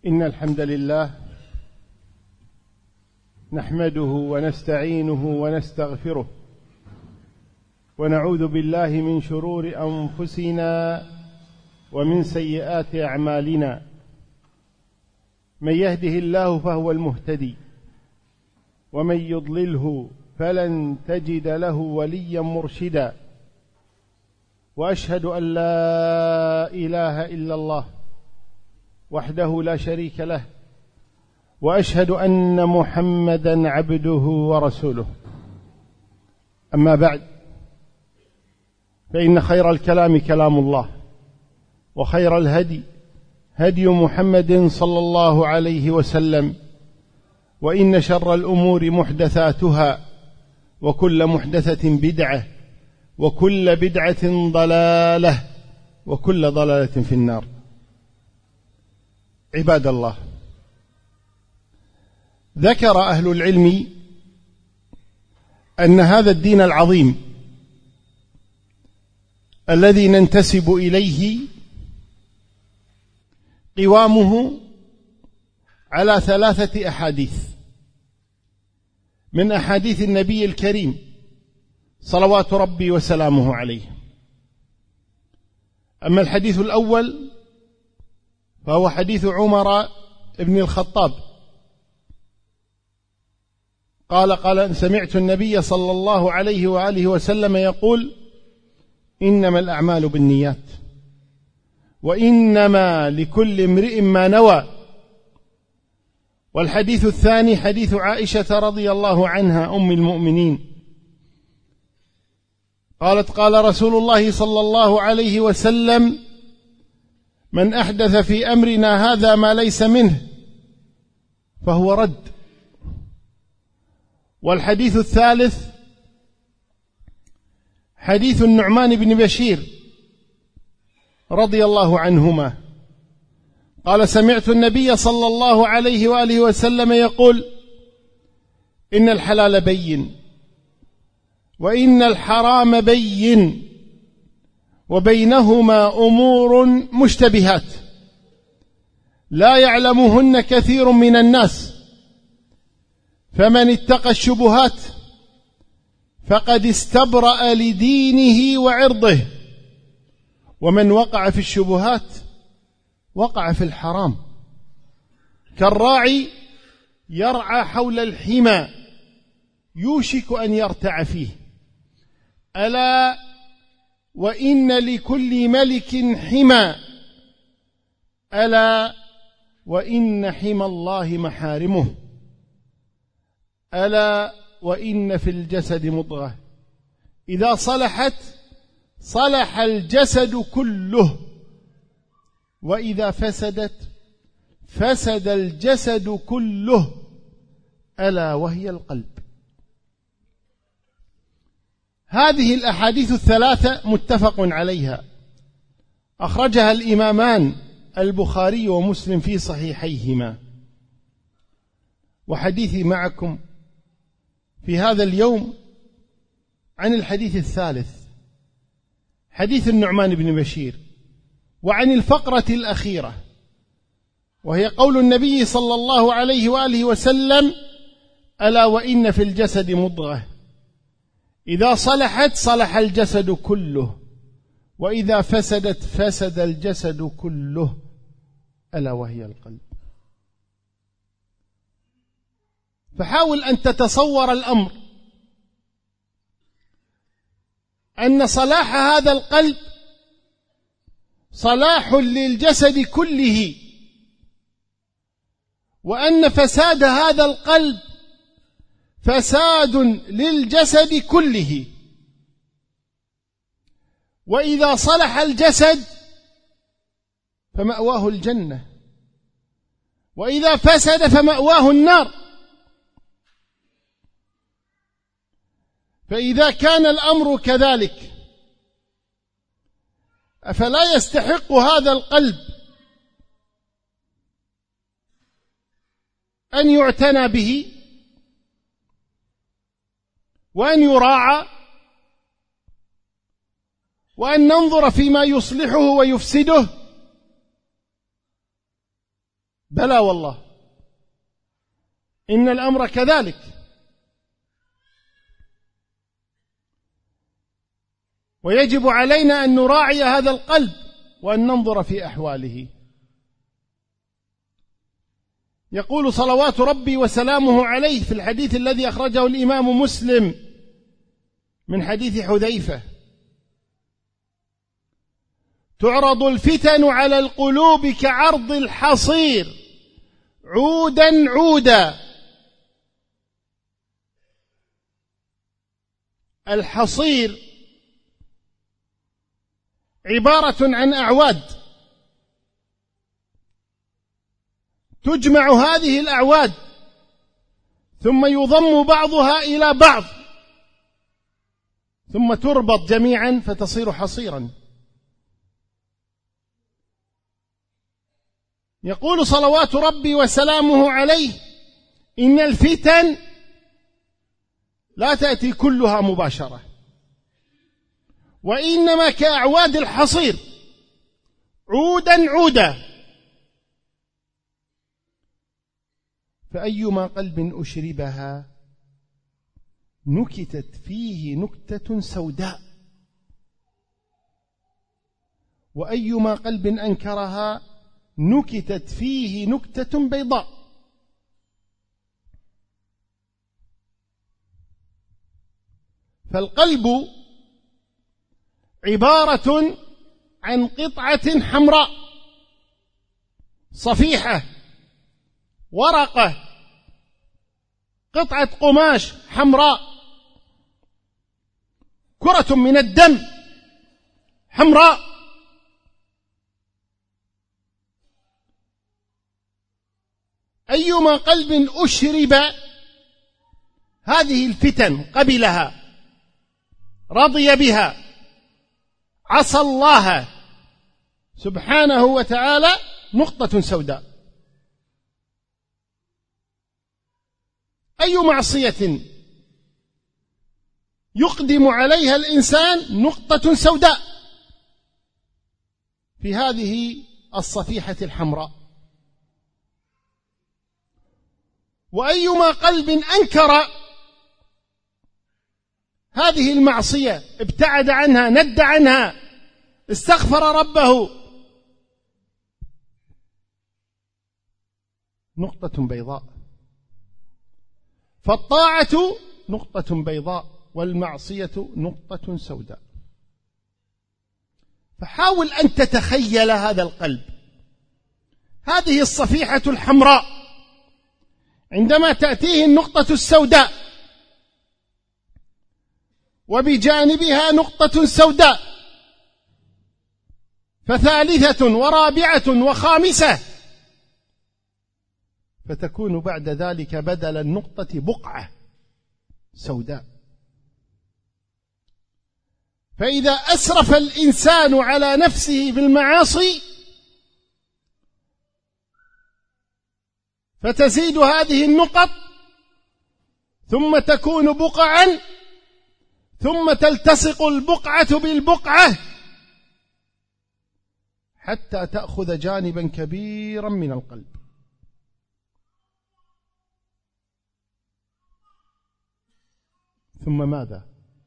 إن الحمد لله نحمده ونستعينه ونستغفره ونعوذ بالله من شرور أنفسنا ومن سيئات أعمالنا. من يهده الله فهو المهتدي ومن يضلله فلن تجد له وليا مرشدا. وأشهد أن لا إله إلا الله وحده لا شريك له، وأشهد أن محمدا عبده ورسوله. أما بعد، فإن خير الكلام كلام الله، وخير الهدي هدي محمد صلى الله عليه وسلم، وإن شر الأمور محدثاتها، وكل محدثة بدعة، وكل بدعة ضلالة، وكل ضلالة في النار. عباد الله، ذكر أهل العلم أن هذا الدين العظيم الذي ننتسب إليه قوامه على 3 أحاديث من أحاديث النبي الكريم صلوات ربي وسلامه عليه. أما الحديث الأول فهو حديث عمر بن الخطاب قال سمعت النبي صلى الله عليه وآله وسلم يقول: إنما الأعمال بالنيات وإنما لكل امرئ ما نوى. والحديث الثاني حديث عائشة رضي الله عنها أم المؤمنين قالت: قال رسول الله صلى الله عليه وسلم: من أحدث في أمرنا هذا ما ليس منه فهو رد. والحديث الثالث حديث النعمان بن بشير رضي الله عنهما قال: سمعت النبي صلى الله عليه وآله وسلم يقول: إن الحلال بين وإن الحرام بين وبينهما أمور مشتبهات لا يعلمهن كثير من الناس، فمن اتقى الشبهات فقد استبرأ لدينه وعرضه، ومن وقع في الشبهات وقع في الحرام. كالراعي يرعى حول الحمى يوشك أن يرتع فيه. ألا وإن لكل ملك حمى، ألا وإن حمى الله محارمه، ألا وإن في الجسد مضغة إذا صلحت صلح الجسد كله، وإذا فسدت فسد الجسد كله، ألا وهي القلب. هذه الأحاديث الثلاثة متفق عليها، أخرجها الإمامان البخاري ومسلم في صحيحيهما. وحديثي معكم في هذا اليوم عن الحديث الثالث، حديث النعمان بن بشير، وعن الفقرة الأخيرة، وهي قول النبي صلى الله عليه وآله وسلم: ألا وإن في الجسد مضغة إذا صلحت صلح الجسد كله، وإذا فسدت فسد الجسد كله، ألا وهي القلب. فحاول أن تتصور الأمر أن صلاح هذا القلب صلاح للجسد كله، وأن فساد هذا القلب فساد للجسد كله. وإذا صلح الجسد فمأواه الجنة، وإذا فسد فمأواه النار. فإذا كان الأمر كذلك، أفلا يستحق هذا القلب أن يعتنى به وأن يراعى وأن ننظر فيما يصلحه ويفسده؟ بلى والله، إن الأمر كذلك. ويجب علينا أن نراعي هذا القلب وأن ننظر في أحواله. يقول صلوات ربي وسلامه عليه في الحديث الذي أخرجه الإمام مسلم من حديث حذيفة: تعرض الفتن على القلوب كعرض الحصير عودا عودا. الحصير عبارة عن أعواد، تجمع هذه الأعواد ثم يضم بعضها إلى بعض ثم تربط جميعا فتصير حصيرا. يقول صلوات ربي وسلامه عليه: إن الفتن لا تأتي كلها مباشرة، وإنما كأعواد الحصير عودا عودا. فأيما قلب أشربها نكتت فيه نكتة سوداء، وأيما قلب أنكرها نكتت فيه نكتة بيضاء. فالقلب عبارة عن قطعة حمراء، صفيحة، ورقة، قطعة قماش حمراء، كرة من الدم حمراء. أيما قلب أشرب هذه الفتن قبلها، رضي بها، عصى الله سبحانه وتعالى، نقطة سوداء. أي معصية يقدم عليها الإنسان نقطة سوداء في هذه الصفيحة الحمراء. وأيما قلب أنكر هذه المعصية، ابتعد عنها، ند عنها، استغفر ربه، نقطة بيضاء. فالطاعة نقطة بيضاء والمعصية نقطة سوداء. فحاول أن تتخيل هذا القلب، هذه الصفيحة الحمراء عندما تأتيه النقطة السوداء وبجانبها نقطة سوداء، فثالثة ورابعة وخامسة، فتكون بعد ذلك بدل النقطة بقعة سوداء. فإذا أسرف الإنسان على نفسه بالمعاصي فتزيد هذه النقط ثم تكون بقعا، ثم تلتصق البقعة بالبقعة حتى تأخذ جانبا كبيرا من القلب. ثم ماذا؟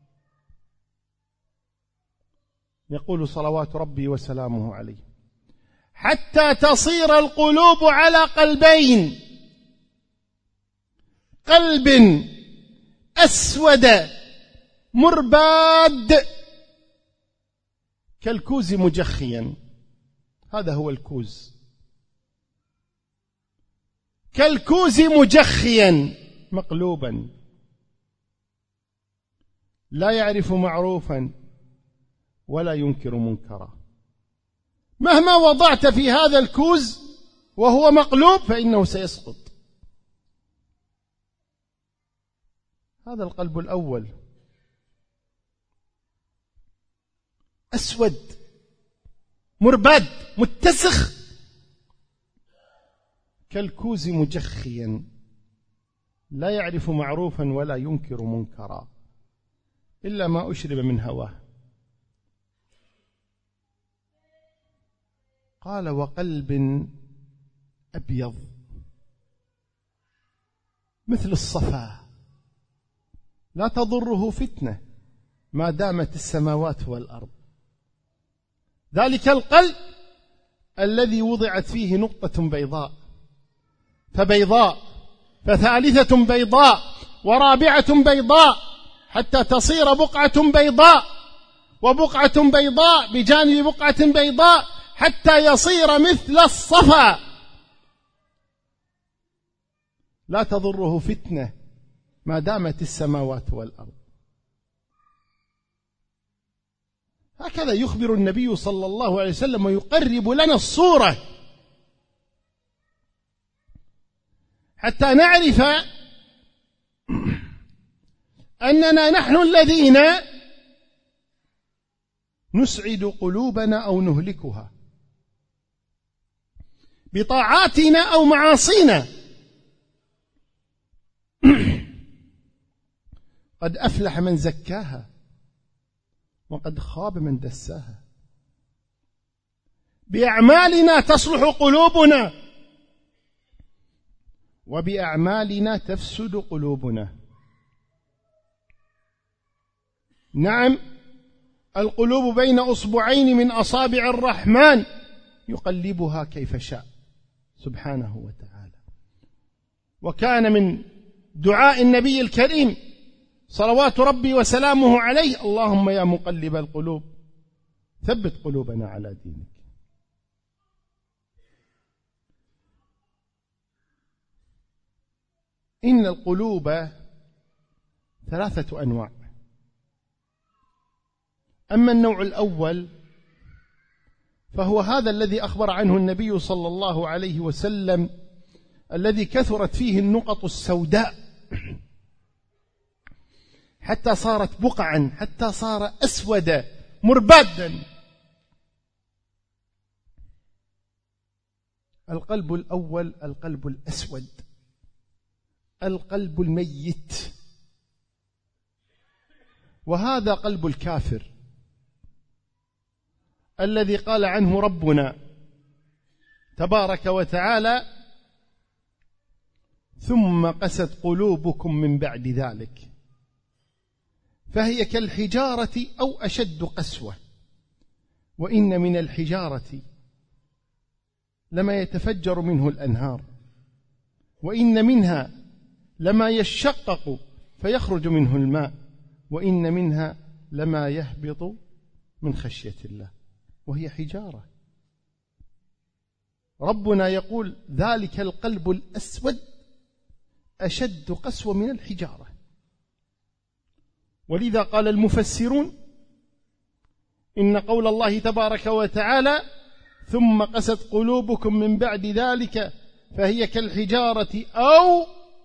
يقول صلوات ربي وسلامه عليه: حتى تصير القلوب على قلبين، قلب أسود مرباد كالكوز مجخيا. هذا هو الكوز، كالكوز مجخيا مقلوبا، لا يعرف معروفا ولا ينكر منكرا. مهما وضعت في هذا الكوز وهو مقلوب فإنه سيسقط. هذا القلب الأول أسود مرباد متسخ كالكوز مجخيا، لا يعرف معروفا ولا ينكر منكرا إلا ما أشرب من هواه. قال: وقلب أبيض مثل الصفا لا تضره فتنة ما دامت السماوات والأرض. ذلك القلب الذي وضعت فيه نقطة بيضاء فبيضاء فثالثة بيضاء ورابعة بيضاء حتى تصير بقعة بيضاء وبقعة بيضاء بجانب بقعة بيضاء حتى يصير مثل الصفا لا تضره فتنة ما دامت السماوات والأرض. هكذا يخبر النبي صلى الله عليه وسلم ويقرب لنا الصورة حتى نعرف أننا نحن الذين نسعد قلوبنا أو نهلكها بطاعاتنا أو معاصينا. قد أفلح من زكاها وقد خاب من دساها. بأعمالنا تصلح قلوبنا وبأعمالنا تفسد قلوبنا. نعم، القلوب بين أصبعين من أصابع الرحمن يقلبها كيف شاء سبحانه وتعالى. وكان من دعاء النبي الكريم صلوات ربي وسلامه عليه: اللهم يا مقلب القلوب ثبت قلوبنا على دينك. إن القلوب 3 أنواع. أما النوع الأول فهو هذا الذي أخبر عنه النبي صلى الله عليه وسلم الذي كثرت فيه النقط السوداء حتى صارت بقعا، حتى صار أسودا مربادا. القلب الأول القلب الأسود، القلب الميت، وهذا قلب الكافر الذي قال عنه ربنا تبارك وتعالى: ثم قست قلوبكم من بعد ذلك فهي كالحجارة أو أشد قسوة وإن من الحجارة لما يتفجر منه الأنهار وإن منها لما يشقق فيخرج منه الماء وإن منها لما يهبط من خشية الله وهي حجارة. ربنا يقول: ذلك القلب الأسود أشد قسوة من الحجارة. ولذا قال المفسرون: إن قول الله تبارك وتعالى: ثم قست قلوبكم من بعد ذلك فهي كالحجارة أو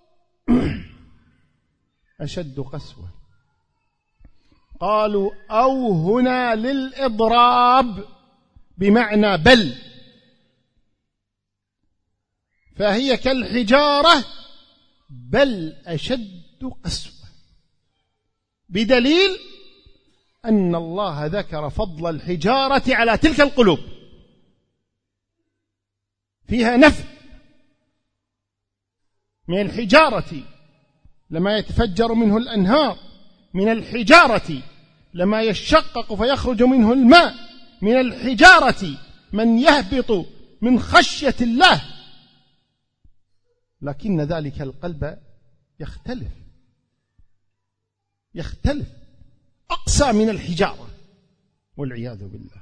أشد قسوة، قالوا أو هنا للإضراب بمعنى بل، فهي كالحجارة بل أشد قسوة، بدليل أن الله ذكر فضل الحجارة على تلك القلوب، فيها نفي من الحجارة لما يتفجر منه الأنهار، من الحجارة لما يشقق فيخرج منه الماء، من الحجارة من يهبط من خشية الله. لكن ذلك القلب يختلف أقسى من الحجارة والعياذ بالله.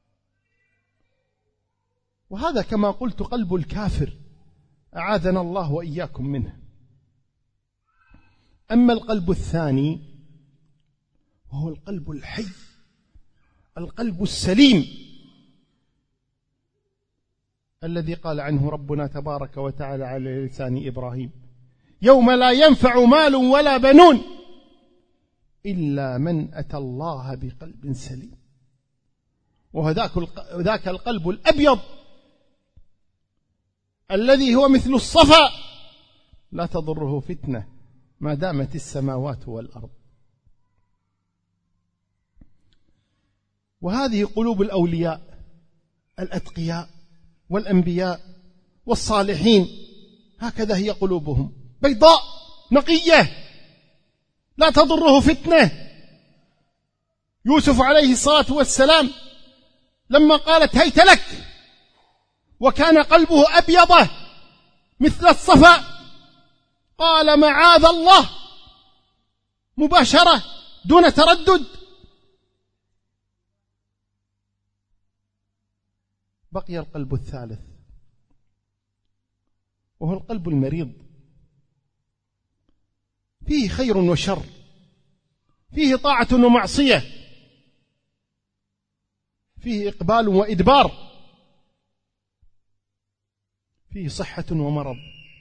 وهذا كما قلت قلب الكافر، أعاذنا الله وإياكم منه. أما القلب الثاني وهو القلب الحي، القلب السليم، الذي قال عنه ربنا تبارك وتعالى على لسان إبراهيم: يوم لا ينفع مال ولا بنون إلا من أتى الله بقلب سليم. وذاك القلب الأبيض الذي هو مثل الصفا لا تضره فتنة ما دامت السماوات والأرض. وهذه قلوب الأولياء الأتقياء والأنبياء والصالحين هكذا هي قلوبهم، بيضاء نقية لا تضره فتنة. يوسف عليه الصلاة والسلام لما قالت هيت لك وكان قلبه أبيض مثل الصفا قال معاذ الله مباشرة دون تردد. بقي القلب الثالث وهو القلب المريض، فيه خير وشر، فيه طاعة ومعصية، فيه إقبال وإدبار، فيه صحة ومرض،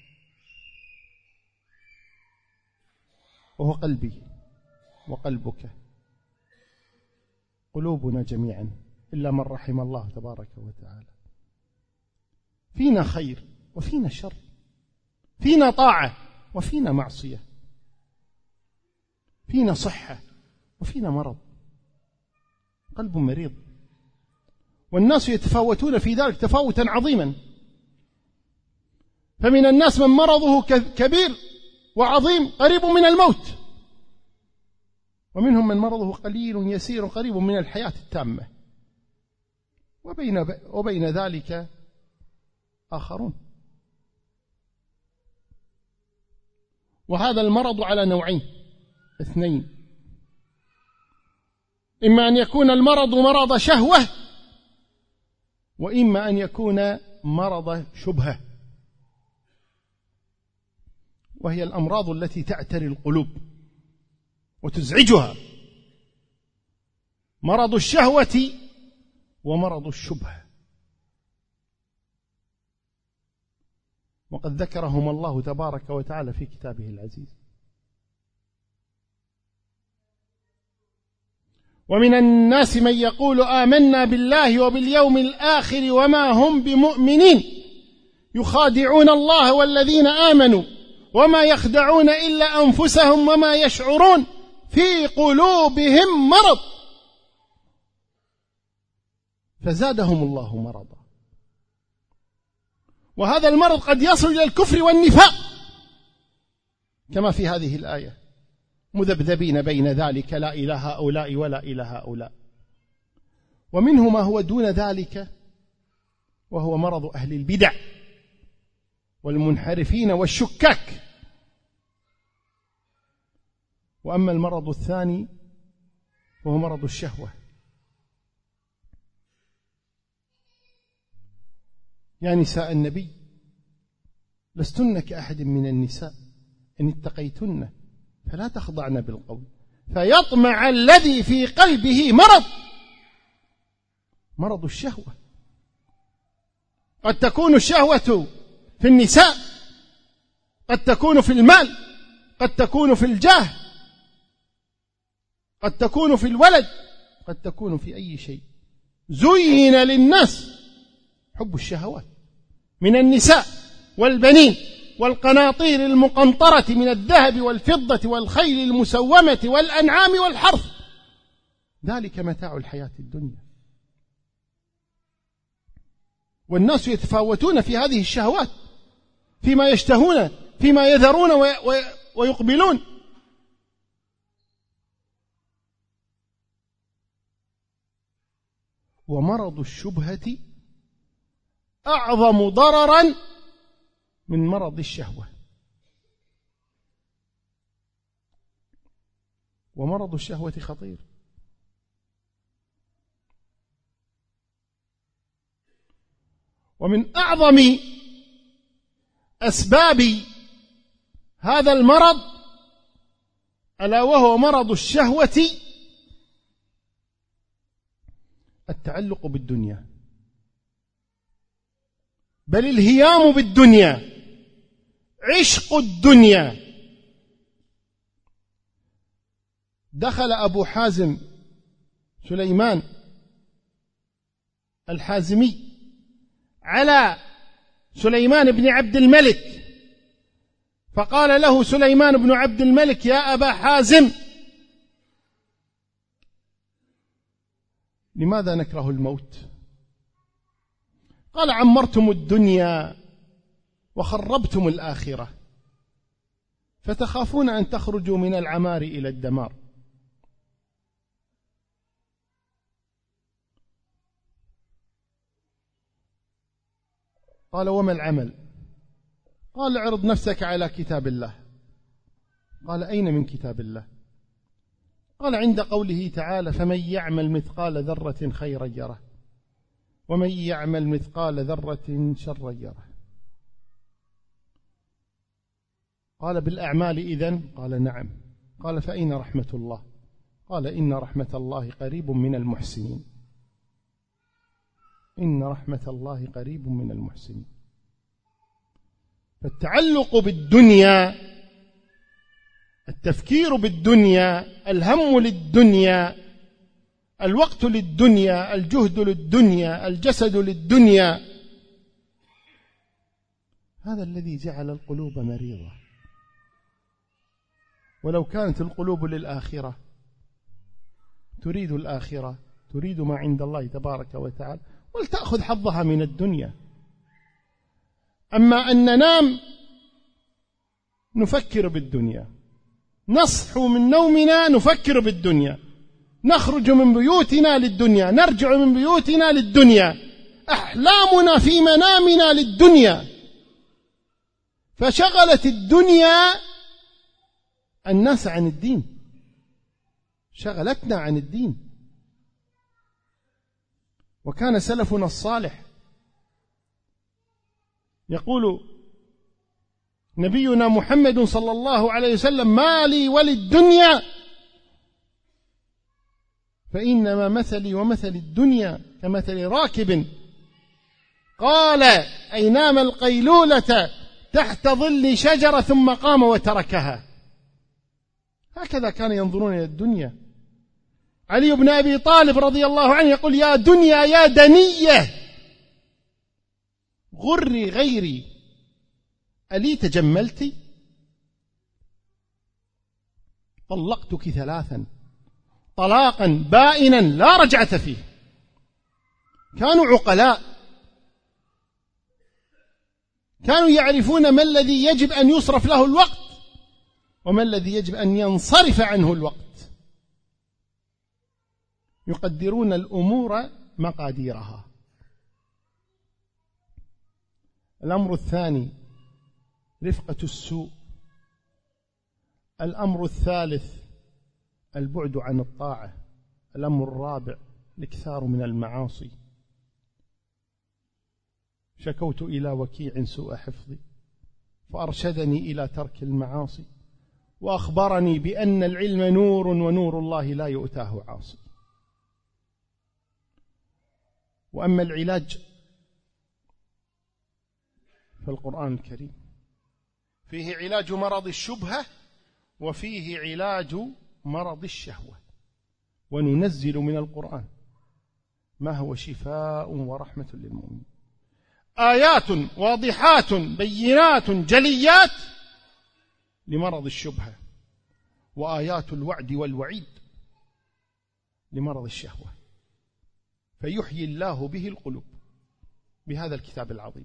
وهو قلبي وقلبك، قلوبنا جميعا إلا من رحم الله تبارك وتعالى. فينا خير وفينا شر، فينا طاعة وفينا معصية، فينا صحة وفينا مرض، قلب مريض. والناس يتفاوتون في ذلك تفاوتا عظيما، فمن الناس من مرضه كبير وعظيم قريب من الموت، ومنهم من مرضه قليل يسير قريب من الحياة التامة، وبين ذلك آخرون. وهذا المرض على نوعين اثنين: إما أن يكون المرض مرض شهوة، وإما أن يكون مرض شبهة، وهي الأمراض التي تعتري القلوب وتزعجها، مرض الشهوة ومرض الشبهة. وقد ذكرهم الله تبارك وتعالى في كتابه العزيز. ومن الناس من يقول آمنا بالله وباليوم الآخر وما هم بمؤمنين يخادعون الله والذين آمنوا وما يخدعون إلا أنفسهم وما يشعرون في قلوبهم مرض فزادهم الله مرضا. وهذا المرض قد يصل إلى الكفر والنفاق كما في هذه الآية: مذبذبين بين ذلك لا إلى هؤلاء ولا إلى هؤلاء. ومنه ما هو دون ذلك وهو مرض أهل البدع والمنحرفين والشكاك. وأما المرض الثاني وهو مرض الشهوة. يا نساء النبي لستن كأحد من النساء إن اتقيتن فلا تخضعن بالقول فيطمع الذي في قلبه مرض. مرض الشهوة قد تكون الشهوة في النساء، قد تكون في المال، قد تكون في الجاه، قد تكون في الولد، قد تكون في أي شيء. زين للناس حب الشهوات من النساء والبنين والقناطير المقنطرة من الذهب والفضة والخيل المسومة والأنعام والحرث ذلك متاع الحياة الدنيا. والناس يتفاوتون في هذه الشهوات فيما يشتهون، فيما يذرون ويقبلون. ومرض الشبهة أعظم ضررا من مرض الشهوة. ومرض الشهوة خطير. ومن أعظم أسباب هذا المرض ألا وهو مرض الشهوة التعلق بالدنيا، بل الهيام بالدنيا، عشق الدنيا. دخل أبو حازم سليمان الحازمي على سليمان بن عبد الملك فقال له سليمان بن عبد الملك: يا أبا حازم، لماذا نكره الموت؟ قال: عمرتم الدنيا وخربتم الآخرة فتخافون أن تخرجوا من العمار إلى الدمار. قال وما العمل؟ قال اعرض نفسك على كتاب الله. قال أين من كتاب الله؟ قال عند قوله تعالى فمن يعمل مثقال ذرة خيرا يره ومن يعمل مثقال ذرة شرا يره. قال بالأعمال إذن؟ قال نعم. قال فأين رحمة الله؟ قال إن رحمة الله قريب من المحسنين. إن رحمة الله قريب من المحسنين. فالتعلق بالدنيا، التفكير بالدنيا، الهم للدنيا، الوقت للدنيا، الجهد للدنيا، الجسد للدنيا، هذا الذي جعل القلوب مريضة. ولو كانت القلوب للآخرة تريد الآخرة، تريد ما عند الله تبارك وتعالى، ولتأخذ حظها من الدنيا. أما أن ننام نفكر بالدنيا، نصحو من نومنا نفكر بالدنيا، نخرج من بيوتنا للدنيا، نرجع من بيوتنا للدنيا، أحلامنا في منامنا للدنيا. فشغلت الدنيا الناس عن الدين، شغلتنا عن الدين. وكان سلفنا الصالح يقول نبينا محمد صلى الله عليه وسلم ما لي وللدنيا فإنما مثلي ومثل الدنيا كمثل راكب قال أي نام القيلولة تحت ظل شجرة ثم قام وتركها. هكذا كانوا ينظرون إلى الدنيا. علي بن أبي طالب رضي الله عنه يقول يا دنيا يا دنية غري غيري ألي تجملت؟ طلقتك ثلاثا طلاقا بائنا لا رجعة فيه. كانوا عقلاء، كانوا يعرفون ما الذي يجب أن يصرف له الوقت وما الذي يجب أن ينصرف عنه الوقت. يقدرون الأمور مقاديرها. الأمر الثاني رفقة السوء. الأمر الثالث البعد عن الطاعة. الأمر الرابع الإكثار من المعاصي. شكوت إلى وكيع سوء حفظي فأرشدني إلى ترك المعاصي وأخبرني بأن العلم نور ونور الله لا يؤتاه عاصي. وأما العلاج فالقرآن الكريم فيه علاج مرض الشبهة وفيه علاج مرض الشهوة. وننزل من القرآن ما هو شفاء ورحمة للمؤمنين، آيات واضحات بينات جليات لمرض الشبهة، وآيات الوعد والوعيد لمرض الشهوة. فيحيي الله به القلوب بهذا الكتاب العظيم.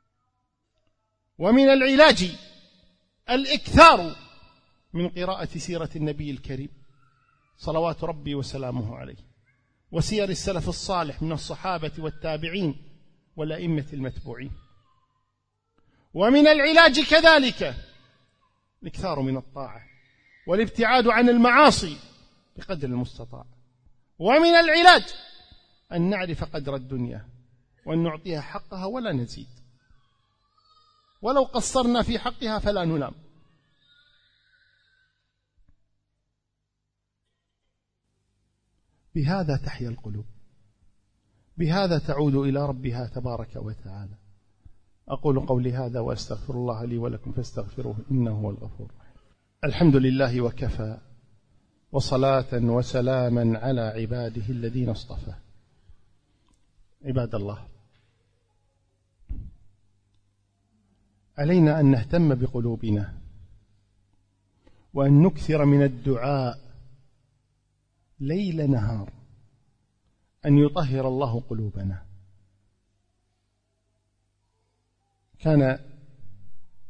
ومن العلاج الإكثار من قراءة سيرة النبي الكريم صلوات ربي وسلامه عليه، وسير السلف الصالح من الصحابة والتابعين والأئمة المتبوعين. ومن العلاج كذلك الإكثار من الطاعة والابتعاد عن المعاصي بقدر المستطاع. ومن العلاج أن نعرف قدر الدنيا وأن نعطيها حقها ولا نزيد، ولو قصرنا في حقها فلا نلام. بهذا تحيا القلوب، بهذا تعود إلى ربها تبارك وتعالى. أقول قولي هذا وأستغفر الله لي ولكم فاستغفروه إنه هو الغفور الرحيم. الحمد لله وكفى، وصلاة وسلاما على عباده الذين اصطفى. عباد الله، علينا أن نهتم بقلوبنا وأن نكثر من الدعاء ليل نهار أن يطهر الله قلوبنا. كان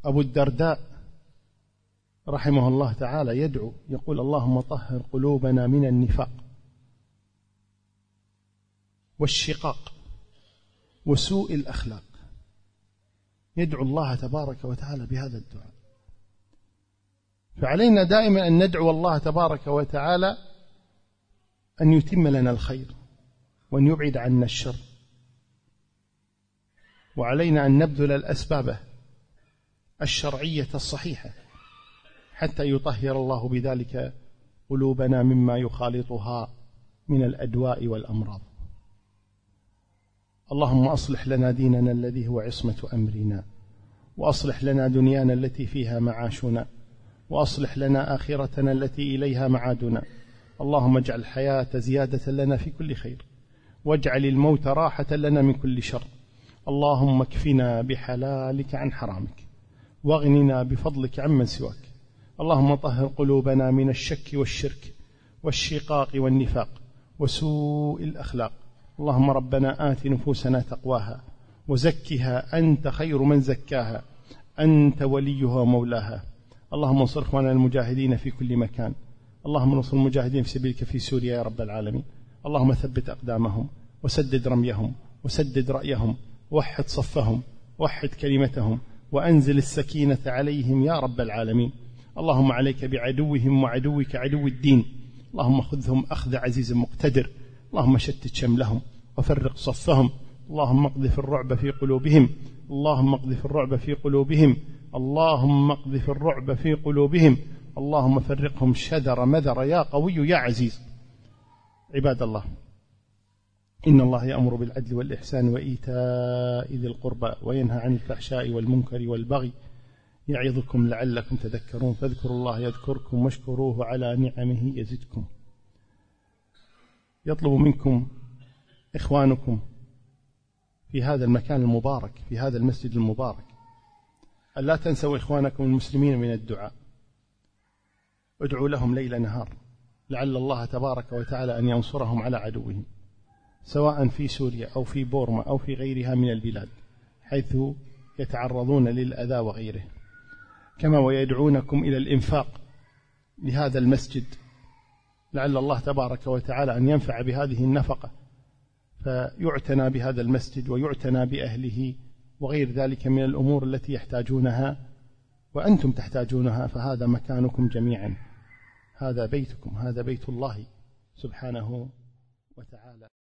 أبو الدرداء رحمه الله تعالى يدعو يقول: اللهم طهر قلوبنا من النفاق والشقاق وسوء الأخلاق. يدعو الله تبارك وتعالى بهذا الدعاء. فعلينا دائما أن ندعو الله تبارك وتعالى أن يتم لنا الخير وأن يبعد عنا الشر، وعلينا أن نبذل الأسباب الشرعية الصحيحة حتى يطهر الله بذلك قلوبنا مما يخالطها من الأدواء والأمراض. اللهم أصلح لنا ديننا الذي هو عصمة أمرنا، وأصلح لنا دنيانا التي فيها معاشنا، وأصلح لنا آخرتنا التي إليها معادنا. اللهم اجعل الحياة زيادة لنا في كل خير، واجعل الموت راحة لنا من كل شر. اللهم اكفنا بحلالك عن حرامك، واغننا بفضلك عمن سواك. اللهم طهر قلوبنا من الشك والشرك والشقاق والنفاق وسوء الأخلاق. اللهم ربنا آت نفوسنا تقواها وزكها أنت خير من زكاها، أنت وليها ومولاها. اللهم انصر إخواننا المجاهدين في كل مكان. اللهم انصر المجاهدين في سبيلك في سوريا يا رب العالمين. اللهم ثبت أقدامهم وسدد رميهم وسدد رأيهم، وحد صفهم وحد كلمتهم، وأنزل السكينة عليهم يا رب العالمين. اللهم عليك بعدوهم وعدوك عدو الدين. اللهم خذهم أخذ عزيز مقتدر. اللهم شتت شملهم وفرق صفهم. اللهم اقذف الرعب في قلوبهم. اللهم اقذف الرعب في قلوبهم. اللهم اقذف الرعب في قلوبهم. اللهم فرقهم شدر مذر يا قوي يا عزيز. عباد الله، إن الله يأمر بالعدل والإحسان وإيتاء ذي القربى وينهى عن الفحشاء والمنكر والبغي يعظكم لعلكم تذكرون. فاذكروا الله يذكركم واشكروه على نعمه يزدكم. يطلب منكم إخوانكم في هذا المكان المبارك، في هذا المسجد المبارك، ألا تنسوا إخوانكم المسلمين من الدعاء. ادعوا لهم ليل نهار لعل الله تبارك وتعالى أن ينصرهم على عدوهم، سواء في سوريا أو في بورما أو في غيرها من البلاد حيث يتعرضون للأذى وغيره. كما ويدعونكم إلى الإنفاق لهذا المسجد لعل الله تبارك وتعالى أن ينفع بهذه النفقة، فيعتنى بهذا المسجد ويعتنى بأهله وغير ذلك من الأمور التي يحتاجونها وأنتم تحتاجونها. فهذا مكانكم جميعا، هذا بيتكم، هذا بيت الله سبحانه وتعالى.